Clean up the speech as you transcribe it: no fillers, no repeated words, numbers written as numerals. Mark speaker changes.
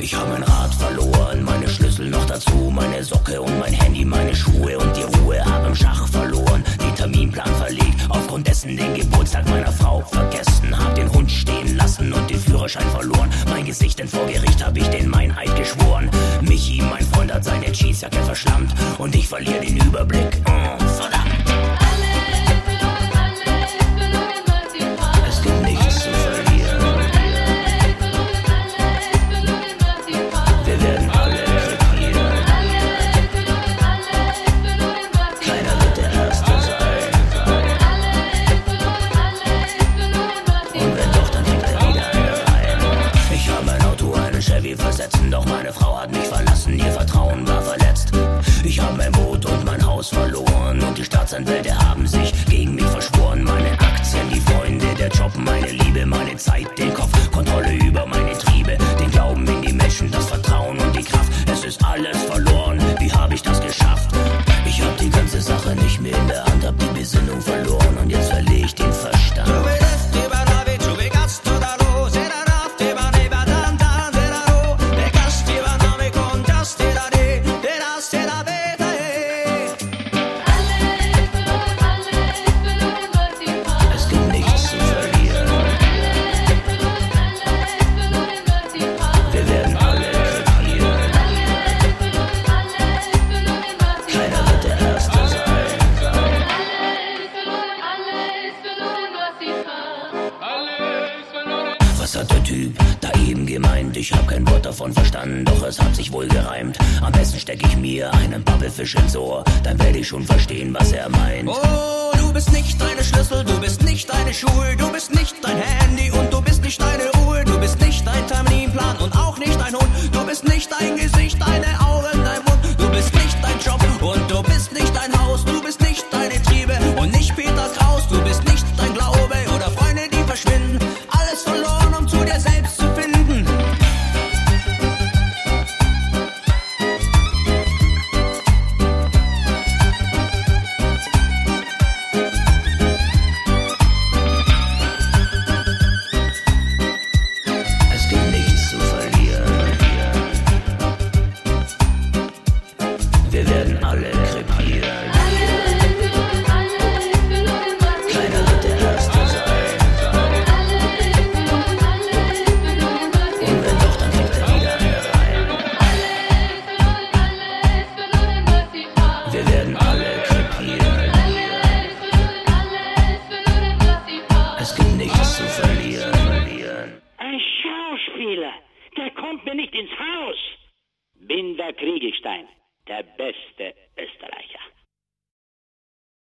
Speaker 1: Ich habe mein Rad verloren, meine Schlüssel noch dazu, meine Socke und mein Handy, meine Schuhe und die Ruhe. Hab im Schach verloren, den Terminplan verlegt, aufgrund dessen den Geburtstag meiner Frau vergessen. Hab den Hund stehen lassen und den Führerschein verloren. Mein Gesicht, denn vor Gericht hab ich den Meinheit geschworen. Michi, mein Freund, hat seine Jeansjacke verschlammt und ich verliere den Überblick. Oh, verdammt. Es gibt nichts zu verlieren. Wir werden alle krepieren. Keiner wird der Erste sein. Und wenn doch, dann kriegt er wieder eine rein. Ich habe mein Auto einen Chevy versetzen, doch meine Frau hat mich verlassen, ihr Vertrauen war verletzt. Ich habe mein Boot und mein Haus verloren und die Staatsanwälte haben sich gegen mich verschworen. Meine Aktien, die Freunde, der Job, meine Liebe, meine Zeit, den Kopf, Kontrolle über meine Triebe, den Glauben in die Menschen, das Vertrauen und die Kraft. Es ist alles verloren, wie habe ich das geschafft? Ich hab die ganze Sache nicht mehr in der Hand, hab die Besinnung verloren und jetzt verliere ich den Verstand. Was hat der Typ da eben gemeint? Ich hab kein Wort davon verstanden, doch es hat sich wohl gereimt. Am besten steck ich mir einen Pappelfisch ins Ohr, dann werde ich schon verstehen, was er meint.
Speaker 2: Oh, du bist nicht deine Schlüssel, du bist nicht deine Schuhe, du bist nicht dein Handy und du bist nicht deine Uhr, du bist nicht dein Terminplan und auch nicht dein Hund, du bist nicht dein Gesicht, deine Augen, dein Mund, du bist nicht dein Job und du bist nicht dein Haus, du bist nicht deine Triebe und nicht Peter Kraus, du bist nicht dein Glaube oder Freunde, die verschwinden, alles verloren, um zu dir selbst zu finden.
Speaker 1: Es gibt nichts zu verlieren. Wir werden alle krepieren. Keiner wird der Erste sein. Und wenn doch, dann kriegt er wieder eine rein. Wir werden alle krepieren. Es gibt nichts zu verlieren.
Speaker 3: Ein Schauspieler, der kommt mir nicht ins Haus. Bin der Kriegelstein, der beste Österreicher.